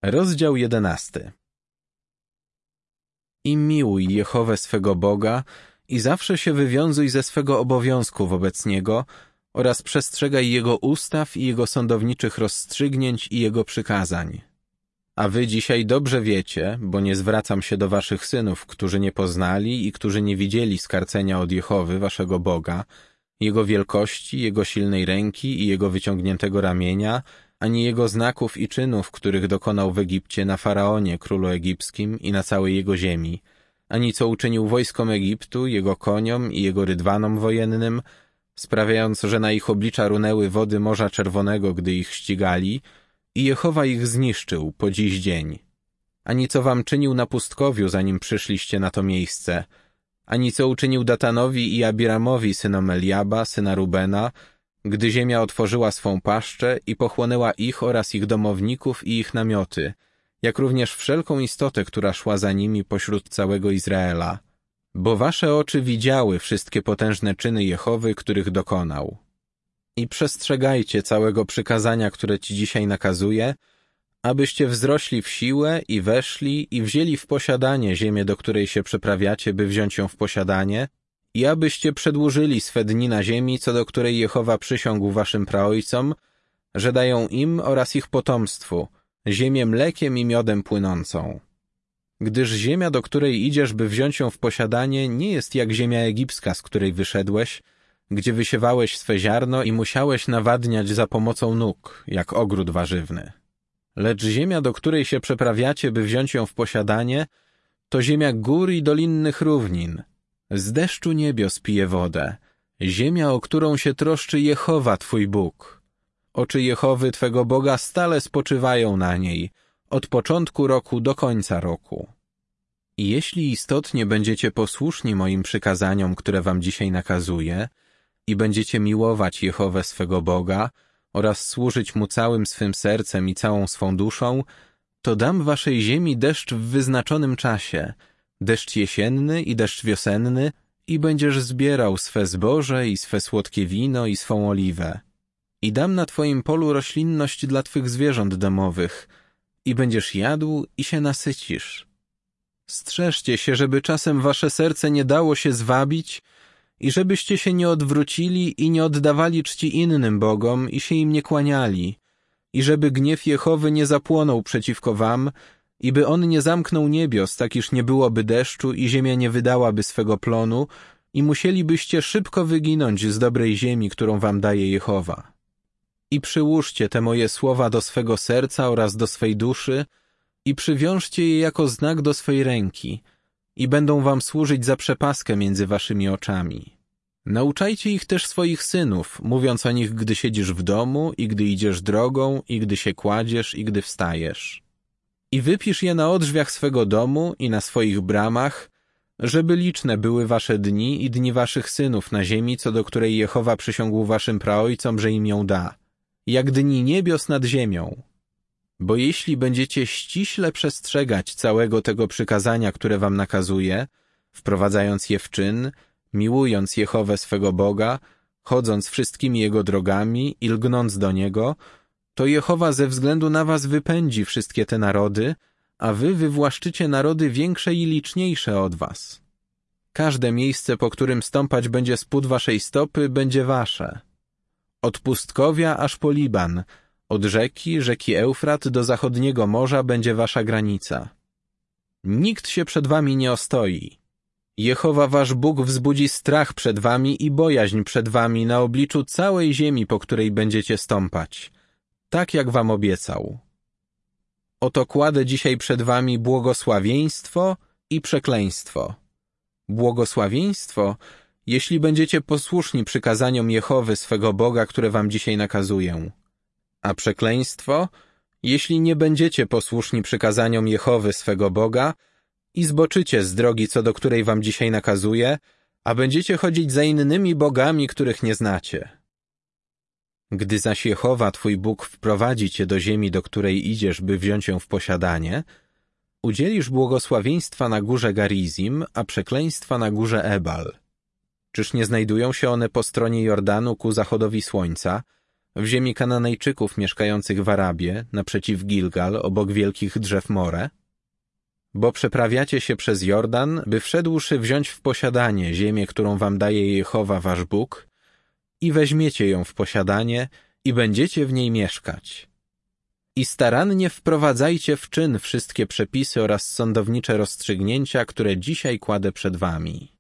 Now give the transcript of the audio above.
Rozdział 11. I miłuj Jehowę swego Boga i zawsze się wywiązuj ze swego obowiązku wobec Niego oraz przestrzegaj Jego ustaw i Jego sądowniczych rozstrzygnięć i Jego przykazań. A wy dzisiaj dobrze wiecie, bo nie zwracam się do waszych synów, którzy nie poznali i którzy nie widzieli skarcenia od Jehowy, waszego Boga, Jego wielkości, Jego silnej ręki i Jego wyciągniętego ramienia, ani Jego znaków i czynów, których dokonał w Egipcie na Faraonie, królu egipskim i na całej jego ziemi, ani co uczynił wojskom Egiptu, jego koniom i jego rydwanom wojennym, sprawiając, że na ich oblicza runęły wody Morza Czerwonego, gdy ich ścigali, i Jehowa ich zniszczył po dziś dzień. Ani co wam czynił na pustkowiu, zanim przyszliście na to miejsce, ani co uczynił Datanowi i Abiramowi, synom Eliaba, syna Rubena, gdy ziemia otworzyła swą paszczę i pochłonęła ich oraz ich domowników i ich namioty, jak również wszelką istotę, która szła za nimi pośród całego Izraela. Bo wasze oczy widziały wszystkie potężne czyny Jehowy, których dokonał. I przestrzegajcie całego przykazania, które ci dzisiaj nakazuję, abyście wzrośli w siłę i weszli i wzięli w posiadanie ziemię, do której się przeprawiacie, by wziąć ją w posiadanie, i abyście przedłużyli swe dni na ziemi, co do której Jehowa przysiągł waszym praojcom, że dają im oraz ich potomstwu ziemię mlekiem i miodem płynącą. Gdyż ziemia, do której idziesz, by wziąć ją w posiadanie, nie jest jak ziemia egipska, z której wyszedłeś, gdzie wysiewałeś swe ziarno i musiałeś nawadniać za pomocą nóg, jak ogród warzywny. Lecz ziemia, do której się przeprawiacie, by wziąć ją w posiadanie, to ziemia gór i dolinnych równin. Z deszczu niebios pije wodę, ziemia, o którą się troszczy Jehowa, twój Bóg. Oczy Jehowy, twego Boga, stale spoczywają na niej, od początku roku do końca roku. I jeśli istotnie będziecie posłuszni moim przykazaniom, które wam dzisiaj nakazuję, i będziecie miłować Jehowę swego Boga oraz służyć Mu całym swym sercem i całą swą duszą, to dam waszej ziemi deszcz w wyznaczonym czasie, deszcz jesienny i deszcz wiosenny, i będziesz zbierał swe zboże i swe słodkie wino i swą oliwę. I dam na twoim polu roślinność dla twych zwierząt domowych, i będziesz jadł i się nasycisz. Strzeżcie się, żeby czasem wasze serce nie dało się zwabić i żebyście się nie odwrócili i nie oddawali czci innym bogom i się im nie kłaniali, i żeby gniew Jehowy nie zapłonął przeciwko wam, i by on nie zamknął niebios, tak iż nie byłoby deszczu i ziemia nie wydałaby swego plonu i musielibyście szybko wyginąć z dobrej ziemi, którą wam daje Jehowa. I przyłóżcie te moje słowa do swego serca oraz do swej duszy i przywiążcie je jako znak do swej ręki i będą wam służyć za przepaskę między waszymi oczami. Nauczajcie ich też swoich synów, mówiąc o nich, gdy siedzisz w domu i gdy idziesz drogą i gdy się kładziesz i gdy wstajesz. I wypisz je na odrzwiach swego domu i na swoich bramach, żeby liczne były wasze dni i dni waszych synów na ziemi, co do której Jehowa przysiągł waszym praojcom, że im ją da, jak dni niebios nad ziemią. Bo jeśli będziecie ściśle przestrzegać całego tego przykazania, które wam nakazuję, wprowadzając je w czyn, miłując Jehowę swego Boga, chodząc wszystkimi Jego drogami i lgnąc do Niego, to Jehowa ze względu na was wypędzi wszystkie te narody, a wy wywłaszczycie narody większe i liczniejsze od was. Każde miejsce, po którym stąpać będzie spód waszej stopy, będzie wasze. Od pustkowia aż po Liban, od rzeki Eufrat do zachodniego morza będzie wasza granica. Nikt się przed wami nie ostoi. Jehowa wasz Bóg wzbudzi strach przed wami i bojaźń przed wami na obliczu całej ziemi, po której będziecie stąpać, tak jak wam obiecał. Oto kładę dzisiaj przed wami błogosławieństwo i przekleństwo. Błogosławieństwo, jeśli będziecie posłuszni przykazaniom Jehowy swego Boga, które wam dzisiaj nakazuję. A przekleństwo, jeśli nie będziecie posłuszni przykazaniom Jehowy swego Boga i zboczycie z drogi, co do której wam dzisiaj nakazuję, a będziecie chodzić za innymi bogami, których nie znacie. Gdy zaś Jehowa, twój Bóg, wprowadzi cię do ziemi, do której idziesz, by wziąć ją w posiadanie, udzielisz błogosławieństwa na górze Garizim, a przekleństwa na górze Ebal. Czyż nie znajdują się one po stronie Jordanu ku zachodowi słońca, w ziemi Kananejczyków mieszkających w Arabie, naprzeciw Gilgal, obok wielkich drzew More? Bo przeprawiacie się przez Jordan, by wszedłszy wziąć w posiadanie ziemię, którą wam daje Jehowa wasz Bóg, i weźmiecie ją w posiadanie i będziecie w niej mieszkać. I starannie wprowadzajcie w czyn wszystkie przepisy oraz sądownicze rozstrzygnięcia, które dzisiaj kładę przed wami.